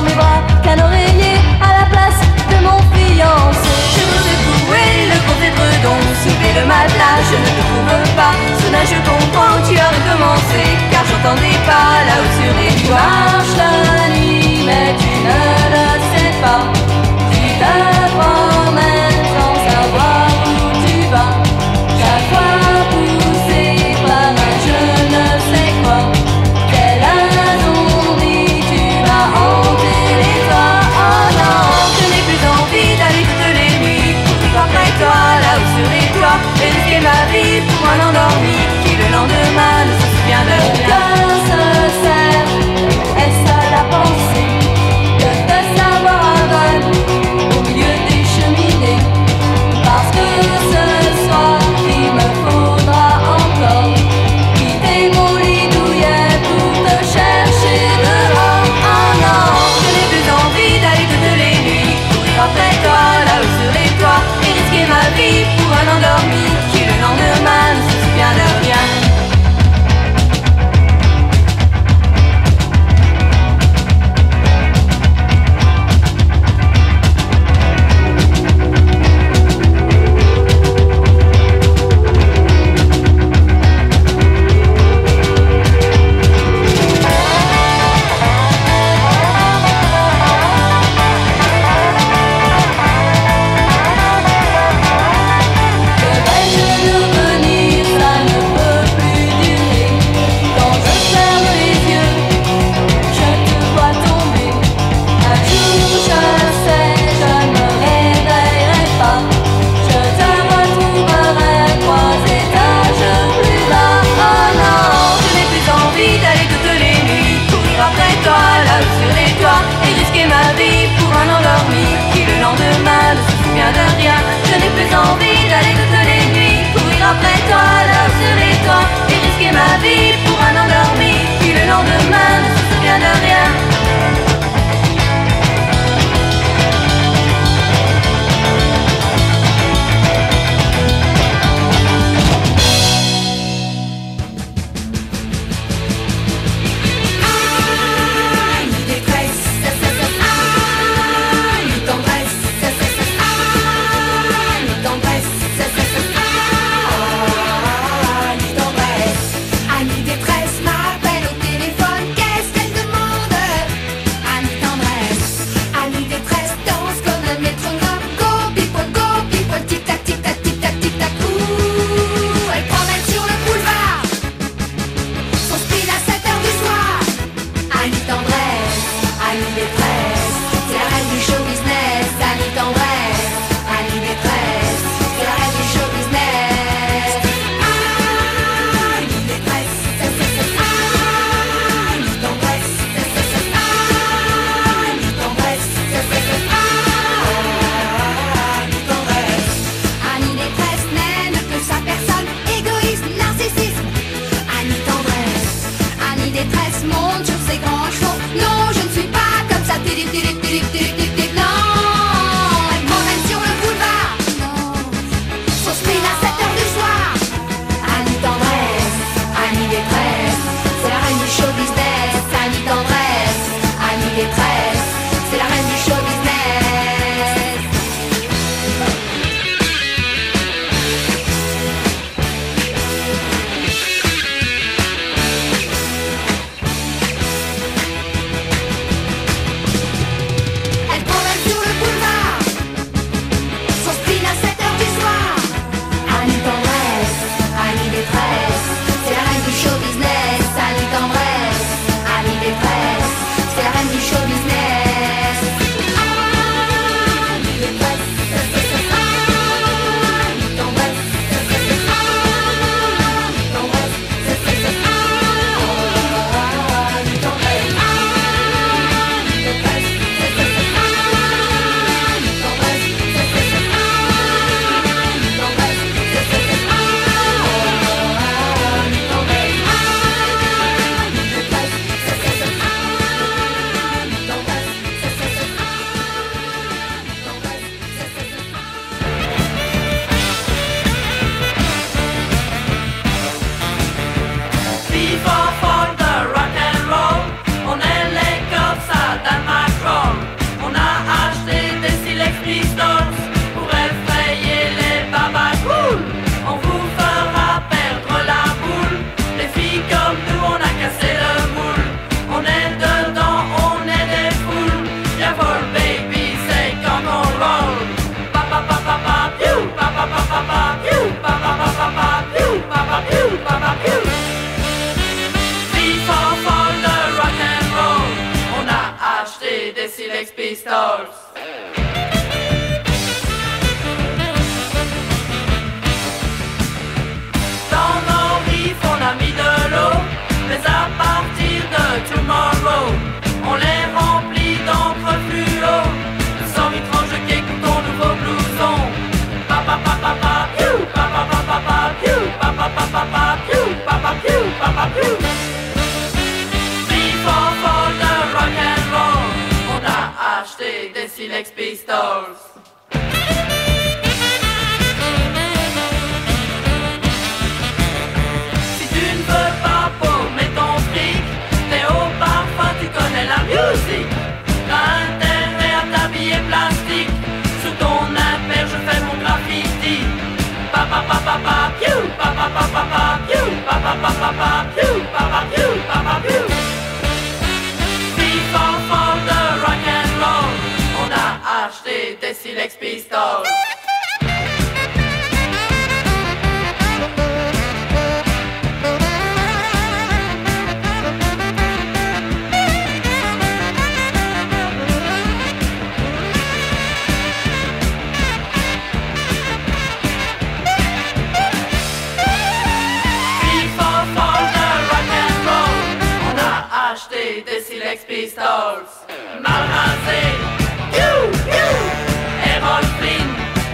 mes bras qu'un oreiller à la place de mon fiancé. Je veux secouer le contre-édredon, soulever le matelas, je ne te trouve pas. Soudain je comprends que tu as recommencé, car j'entendais pas là-haut sur les toits. Marche la nuit, mais tu ne le sais pas. Tu te promènes sans savoir où tu vas. Chaque fois poussé par un je ne sais quoi. Quel incendie tu vas hanter les toits. Oh non, je n'ai plus envie d'aller toutes les nuits courir après toi là-haut sur les toits et risquer ma vie pour un endormi qui le lendemain ne se souvient de rien. Que se sert, est-ce à la pensée que de savoir aveugle au milieu des cheminées? Parce que ce soir il me faudra encore quitter mon lit douillet pour te chercher dehors. Oh non, je n'ai plus envie d'aller toutes les nuits courir après toi là-haut sur les toits et risquer ma vie pour un endormi qui le lendemain ne se souvient de rien. Show business. des Sex Pistols. Dans nos riffs on a mis de l'eau, mais à partir de Tomorrow, on les remplit d'encre fluo. Sans étrange cake ou ton nouveau blouson. Papa papa papa piou, papa papa papa piou, papa papa papa piou, papa piou, papa piou. For the rock and roll, on a acheté des Sex Pistols. Si tu ne veux pas paumer ton fric, t'es au parfum, tu connais la musique. T'as intérêt à t'habiller plastique. Sous ton impair je fais mon graffiti. Papa papa papa piou, papa papa papa piou, papa papa papa piou, papa piou, papa piou. For the rock and roll, on a acheté des Sex Pistols. Des Sex Pistols. Mal rasé, piou, piou. Errol Flynn,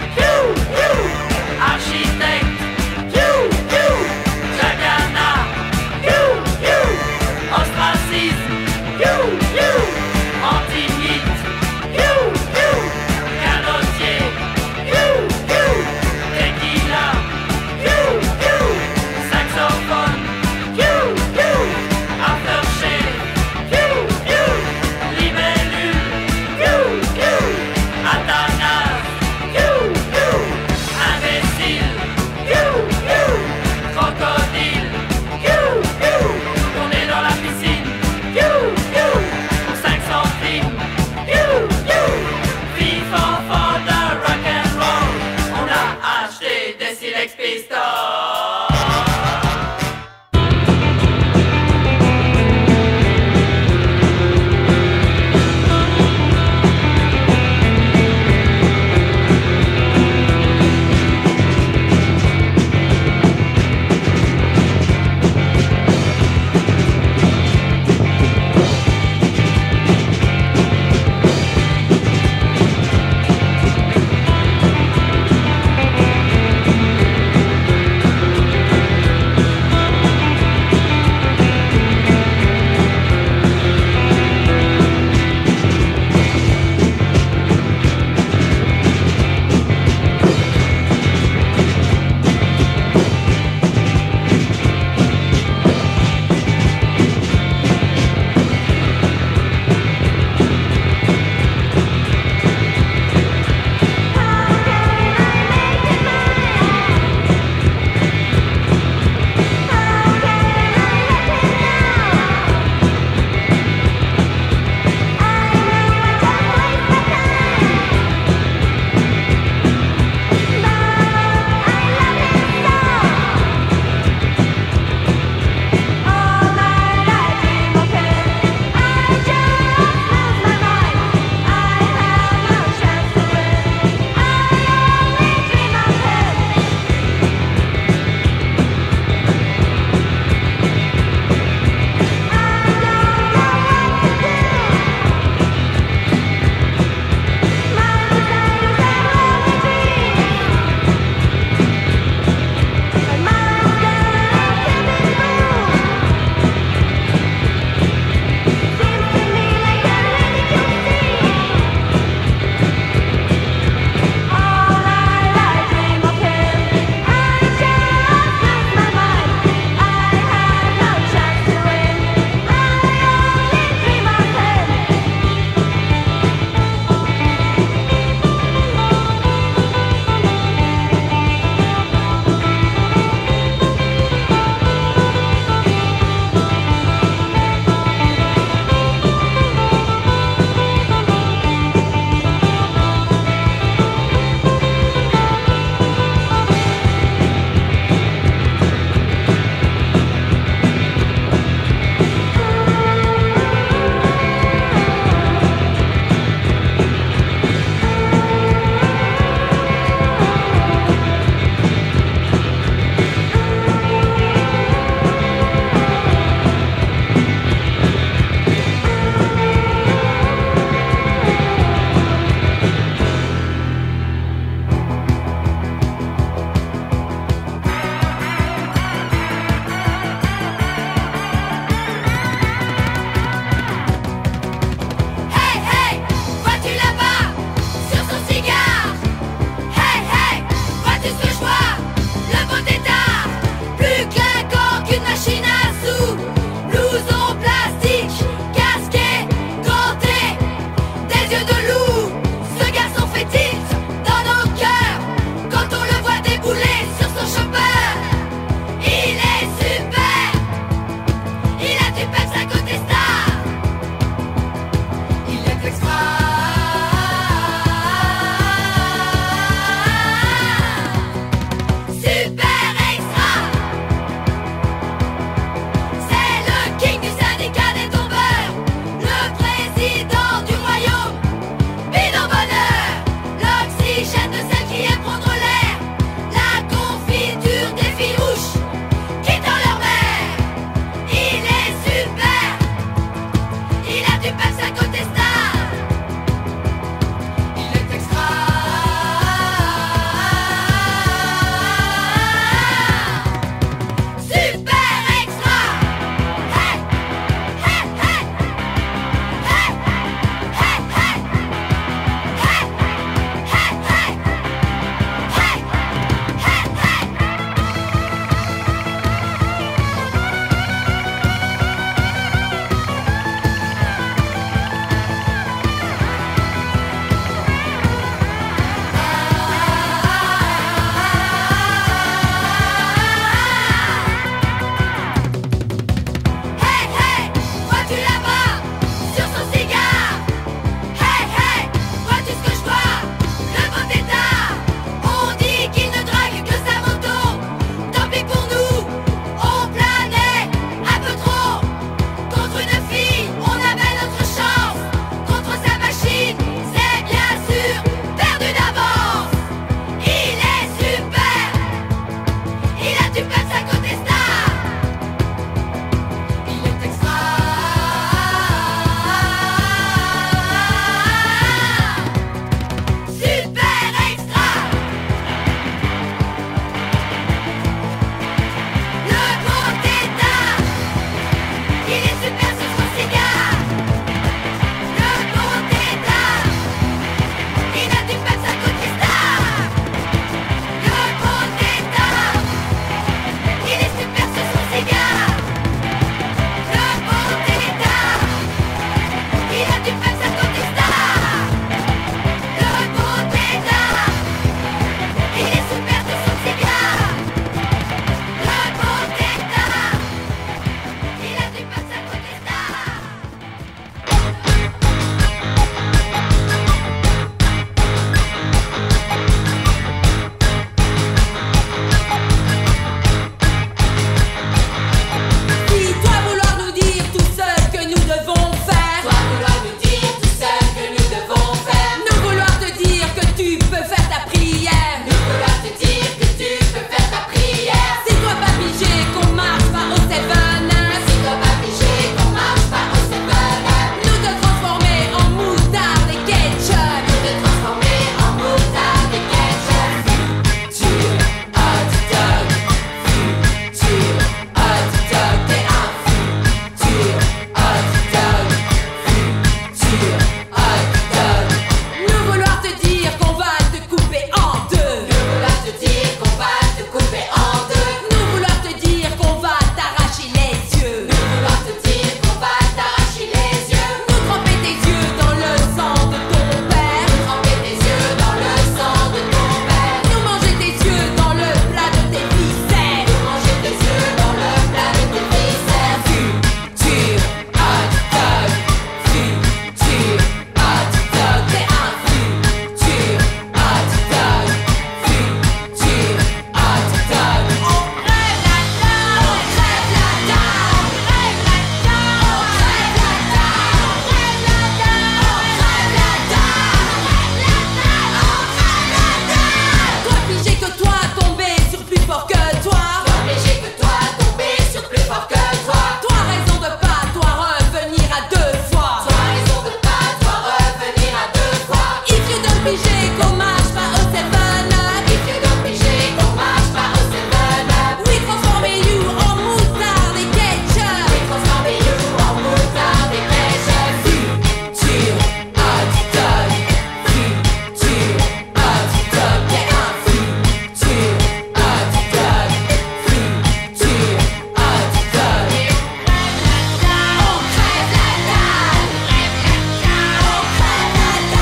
La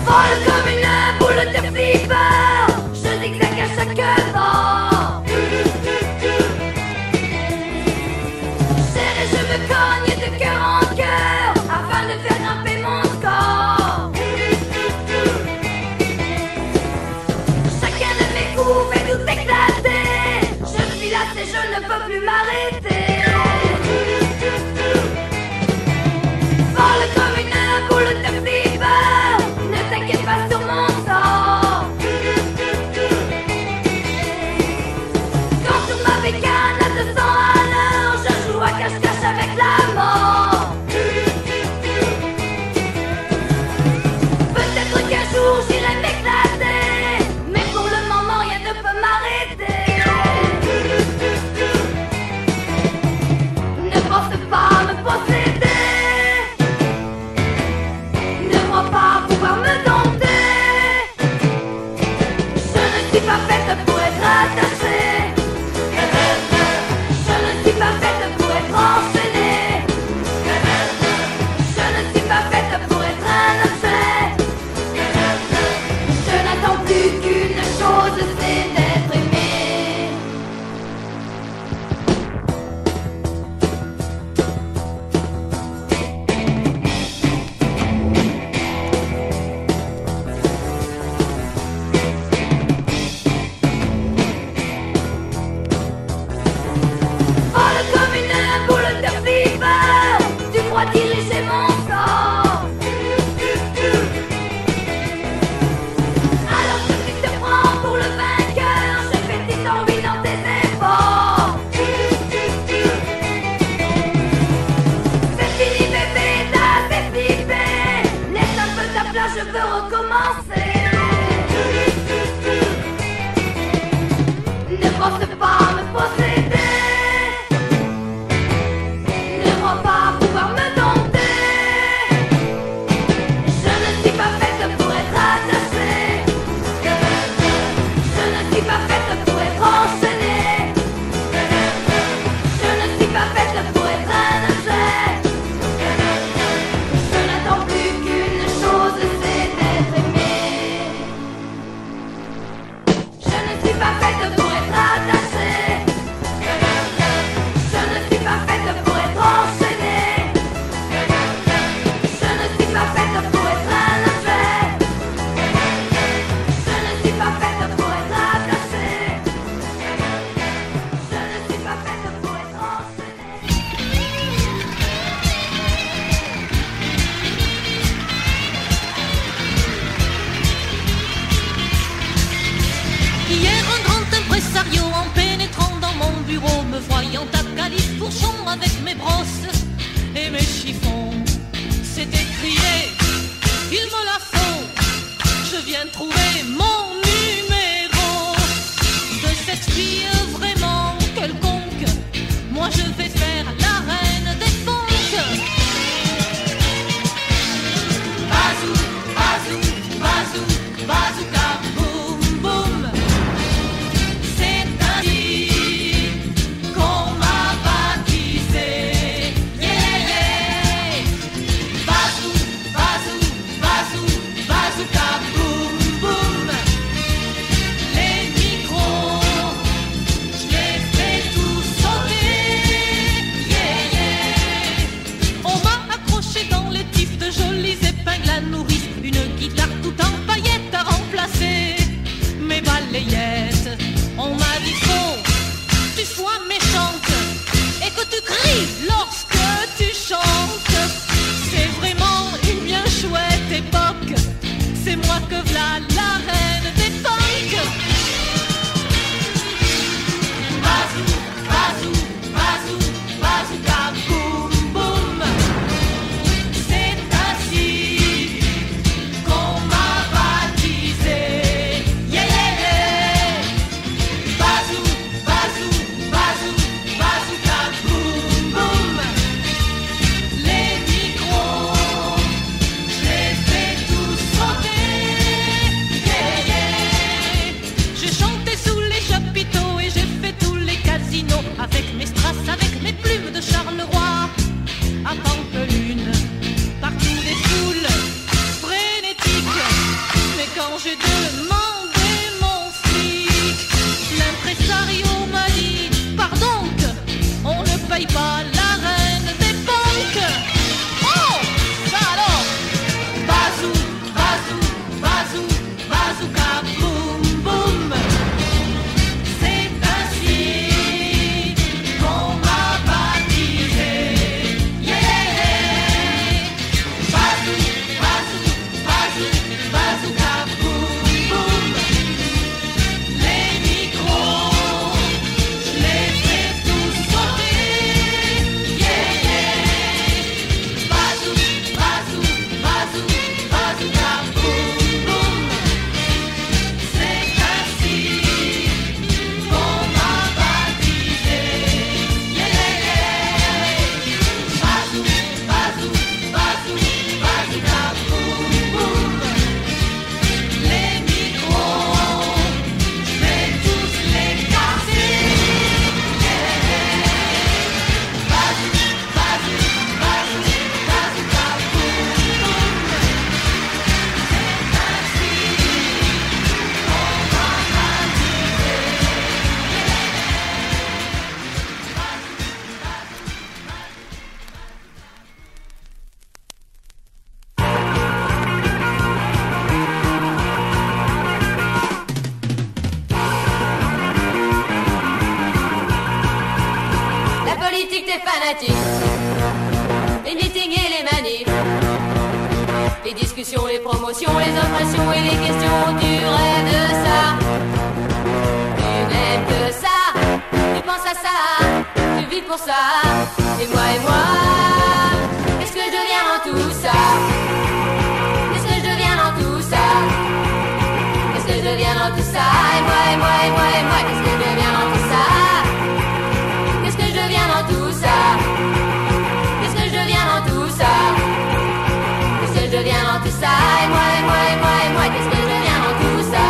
Folle comme une boule de flipper, je zigzague à chaque vent. Chérie, je me cogne de cœur en cœur afin de faire grimper mon score. Chacun de mes coups fait tout éclater. Je suis lassée, je ne peux plus m'arrêter. Folle comme une boule de flipper, ne t'inquiète pas sur mon sort. Quand sur ma bécane à 200 à l'heure, je joue à cache-cache avec la mort. Peut-être qu'un jour j'irai m'éclater, mais pour le moment rien ne peut m'arrêter. Ne pense pas me posséder, ne crois pas pouvoir me dompter. Je ne suis pas faite pour être attachée, je ne suis pas faite pour être enchaînée, je ne suis pas faite pour être un objet. Je n'attends plus qu'une chose, c'est d'être aimée. Folle comme une boule de flipper, tu crois diriger mon sort. Alors que tu te prends pour le vainqueur, je fais tes envies dans tes efforts. C'est fini bébé, t'as assez flippé, laisse un peu ta place, je veux recommencer. Ne pense pas me posséder, ne crois pas pouvoir me dompter. Je ne suis pas faite pour être attachée, je ne suis pas faite pour être enchaînée, je ne suis pas faite pour être un objet. Je n'attends plus qu'une chose, c'est d'être aimée. Je ne suis pas faite pour être attachée, je ne suis pas faite pour être enchaînée, je ne suis pas faite pour être un objet. Je ne suis pas faite pour être attachée, je ne suis pas faite pour être enchaînée. Hier, un grand impresario, en pénétrant dans mon bureau, me voyant à califourchon avec mes brosses et mes chiffons, s'est écrié, il me la faut, je viens trouver mon numéro. De cette fille vraiment quelconque, moi je vais faire la reine des punks. Bazou, bazou, bazou, bazooka, boum, boum. C'est ainsi qu'on m'a baptisé. Yeah, yeah. Bazou, bazou, bazou, bazooka, boum, boum. fanatique, les meetings et les manifs, les discussions, les promotions, les oppressions et les questions. Tu rêves de ça, tu n'aimes que ça, tu penses à ça, tu vis pour ça. Et moi, qu'est-ce que je deviens dans tout ça? Qu'est-ce que je deviens dans tout ça? Qu'est-ce que je deviens dans tout ça? Et moi, qu'est-ce que je deviens dans tout ça? Qu'est-ce que je deviens dans tout ça? Qu'est-ce que je deviens dans tout ça? Qu'est-ce que je deviens dans tout ça? Et moi, qu'est-ce que je deviens dans tout ça?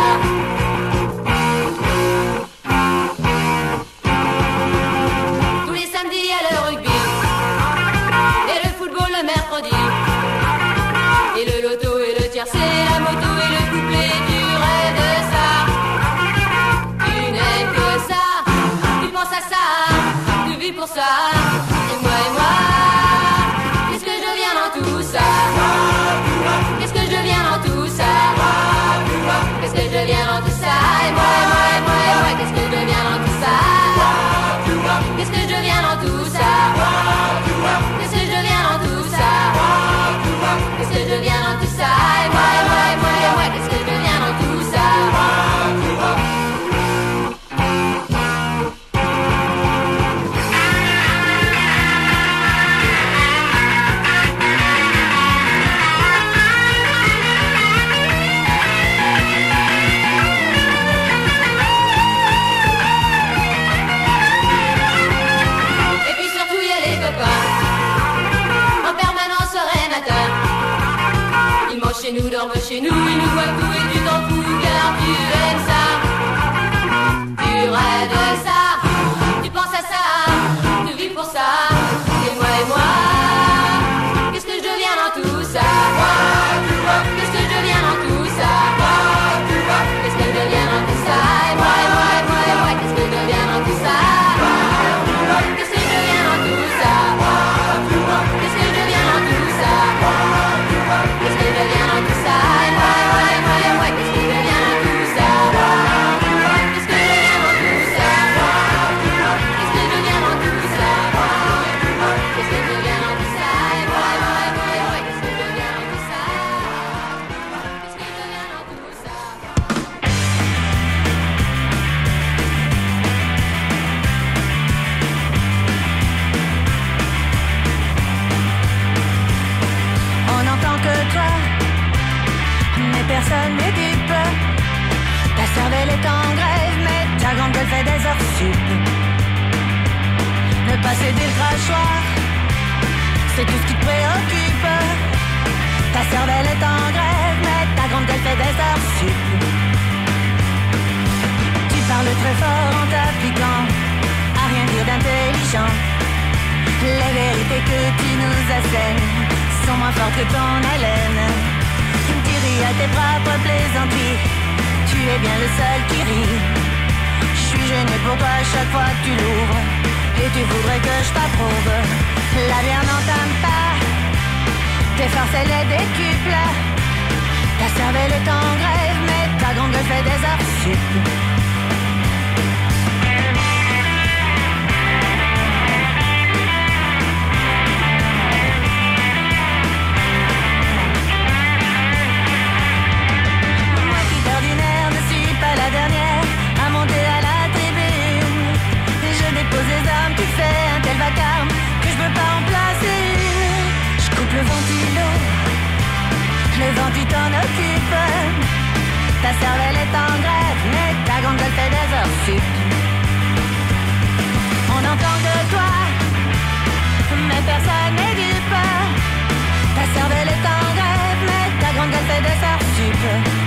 Tous les samedis, il y a le rugby et le football le mercredi, et le loto et le tiercé, la moto et le couplet. Tu rêves de ça, tu n'aimes que ça, tu penses à ça, tu vis pour ça. Et moi, qu'est-ce que je deviens dans tout ça? Qu'est-ce que je deviens dans tout ça? Qu'est-ce que je deviens dans tout ça? Et moi, qu'est-ce que je deviens dans tout ça? Qu'est-ce que je deviens dans tout ça? Qu'est-ce que je deviens dans tout ça? Qu'est-ce que je deviens dans tout ça? Et moi, qu'est-ce que je deviens dans tout ça? Et puis surtout, il y a les copains, en permanence rénémateurs. Ils mangent chez nous, dorment chez nous, ils nous voient tout et tu t'en fous car tu aimes ça. Tu rêves de ça, tu penses à ça, tu vis pour ça. Et moi, qu'est-ce que je deviens dans tout ça? Qu'est-ce que je deviens dans tout ça? Qu'est-ce que je deviens dans tout ça? Et moi, qu'est-ce que je deviens dans tout ça? Qu'est-ce que je deviens dans tout ça? Qu'est-ce que je deviens dans tout ça? Qu'est-ce que je deviens dans tout ça? Et moi, qu'est-ce que je deviens dans tout ça? Qu'est-ce que je deviens dans tout ça? Qu'est-ce que je deviens dans tout ça? Qu'est-ce que je deviens dans tout ça? Et moi, qu'est-ce que je deviens dans tout ça? Qu'est-ce que je deviens dans tout ça? On n'entend que toi, mais personne n'est dupe. Ta cervelle est en grève, mais ta grande gueule fait des heures sup. Ne pas céder le crachoir, c'est tout ce qui te préoccupe. Ta cervelle est en grève, mais ta grande gueule fait des heures sup. Tu parles très fort en t'appliquant à rien dire d'intelligent. Les vérités que tu nous assènes sont moins fortes que ton haleine. Tu ris à tes propres plaisanteries, tu es bien le seul qui rit. Je suis gêné pour toi chaque fois que tu l'ouvres, et tu voudrais que je t'approuve. La bière n'entame pas, tes forces elle les décuple. Ta cervelle est en grève, mais ta grande gueule fait des heures sup. La dernière à monter à la tribune, je dépose les armes, tu fais un tel vacarme que je peux pas en placer une. Je coupe le ventilo, le vent tu t'en occupes. Ta cervelle est en grève, mais ta grande gueule fait des heures sup. On n'entend que toi, mais personne n'est dupe. Ta cervelle est en grève, mais ta grande gueule fait des heures sup.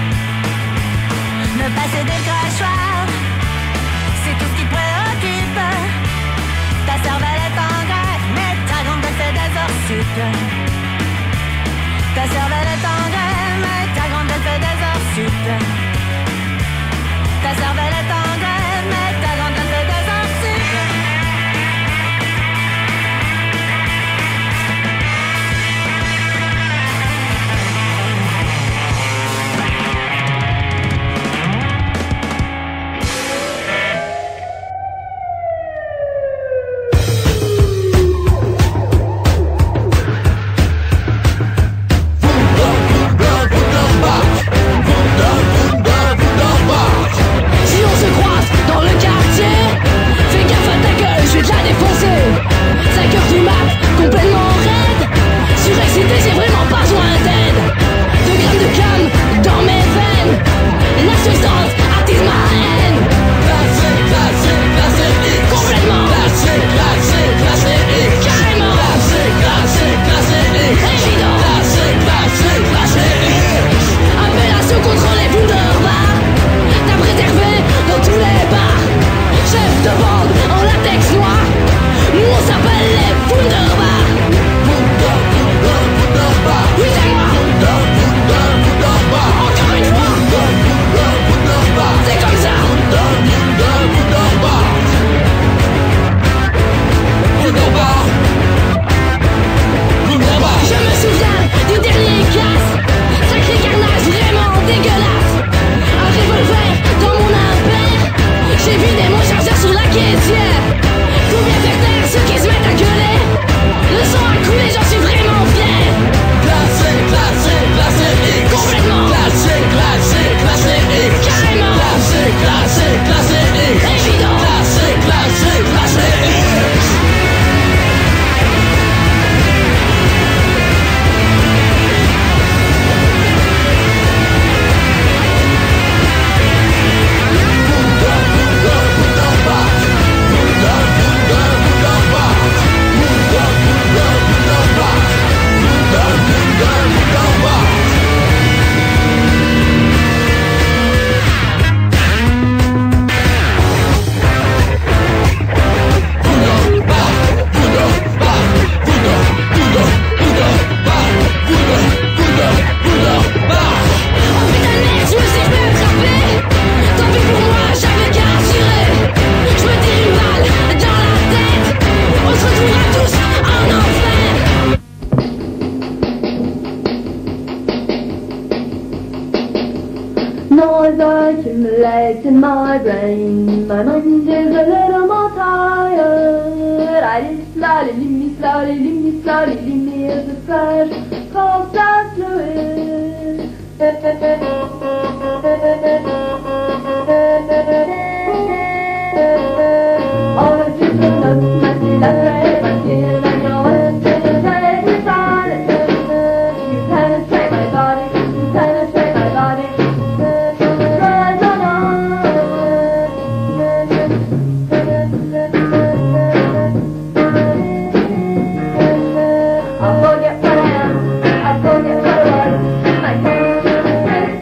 Ne pas céder le crachoir, c'est tout ce qui te préoccupe. Ta cervelle est en grève, mais ta grande gueule fait des heures sup. Ta cervelle est en grève, mais ta grande gueule fait des heures sup. Ta cervelle est en grève, mais ta grande gueule fait des heures sup. Noise accumulates in my brain. My mind is a little more tired. I leave me slowly, leave me slowly, leave me as a flash falls out fluid. All the people look, my see that red, my skin, I know it's penetrate with silence. You penetrate my body, you penetrate my body. Rise on I forget what I am, I forget what I was. My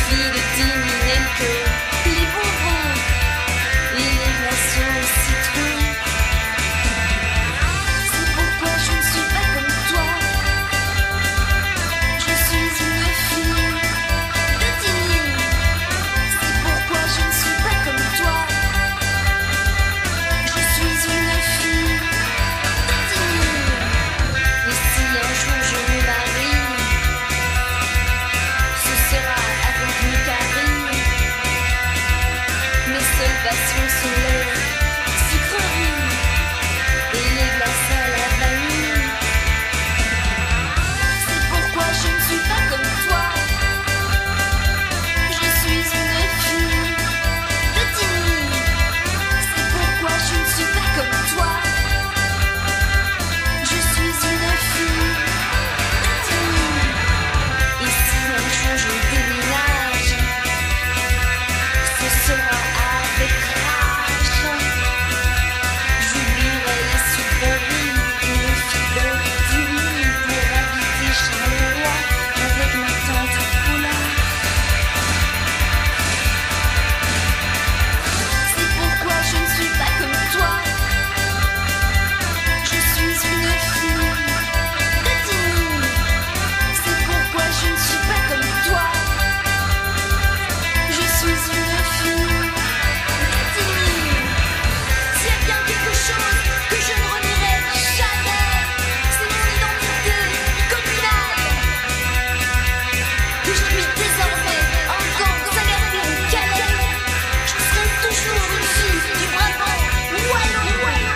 suffit de diminuer le cœur, les bonbons et les glaçons au citron. C'est pourquoi je ne suis pas comme toi. Je suis une fille de Tigny. C'est pourquoi je ne suis pas comme toi. Je suis une fille de Tigny. Et si un jour je me marie, ce sera avec Mikari. Mes seules passions sont les sucreries et les glaces à la vanille. C'est pourquoi je ne suis pas comme toi. Je suis une fille de Tigny. C'est pourquoi je ne suis pas comme toi. Je suis une fille de Tigny. Et si un jour je déménage, ce sera avec rage. J'oublierai les sucreries et les filles de Tigny pour habiter Charleroi avec ma tante Paula. C'est pourquoi je ne suis pas comme toi. Je suis une fille de Tigny. C'est pourquoi je ne suis pas comme toi. Je suis une fille de Tigny. S'il y a bien quelque chose que je ne renierai jamais, c'est mon identité communale. Que je puisse désormais encore s'agarder au Calais. Je serai toujours une fille du Brabant wallon.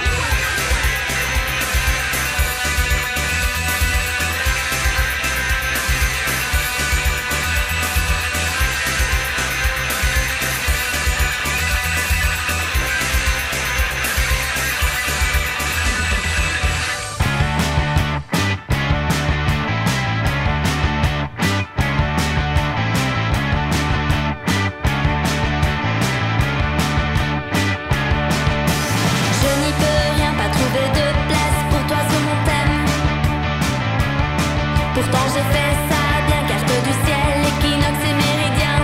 Je n'y peux rien, pas trouver de place pour toi sur mon thème. Pourtant j'ai fait ça bien, carte du ciel, équinoxe et méridien.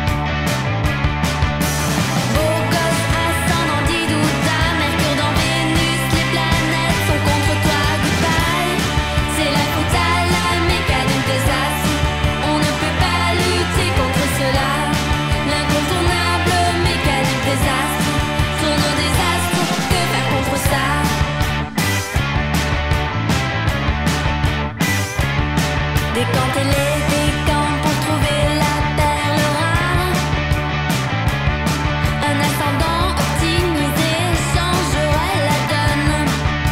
Beau gosse, ascendant d'Idouta, Mercure dans Vénus, les planètes sont contre toi, goodbye. C'est la faute à la mécanique des astres, on ne peut pas lutter contre cela. L'incontournable mécanique des astres, tourne des astres, que faire contre ça? Décanter les décants pour trouver la perle rare. Un ascendant optimisé changerait la donne.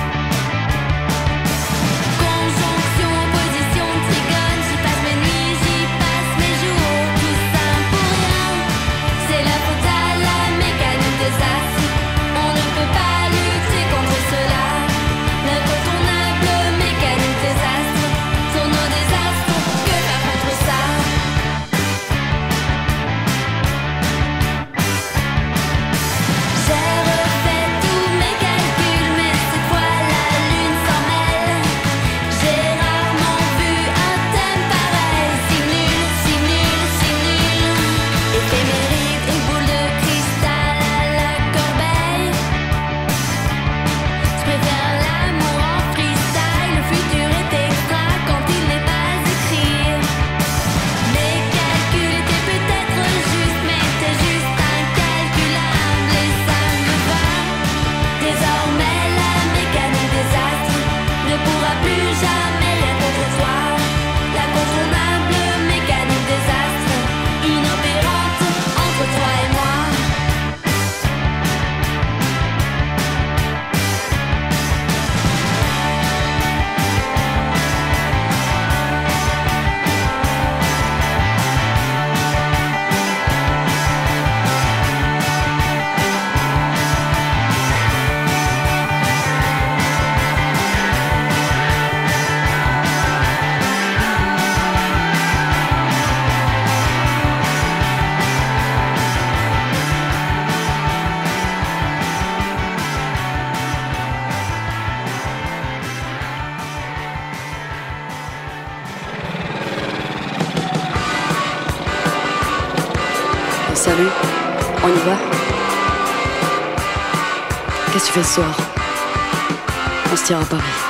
Conjonction, opposition, trigone, j'y passe mes nuits, j'y passe mes jours, tout ça pour rien. C'est la faute à la mécanique des astres, on ne peut pas lutter contre cela. L'incontournable mécanique des astres, tourne des astres, que faire Salut, on y va? Qu'est-ce que tu fais ce soir? On se tire à Paris.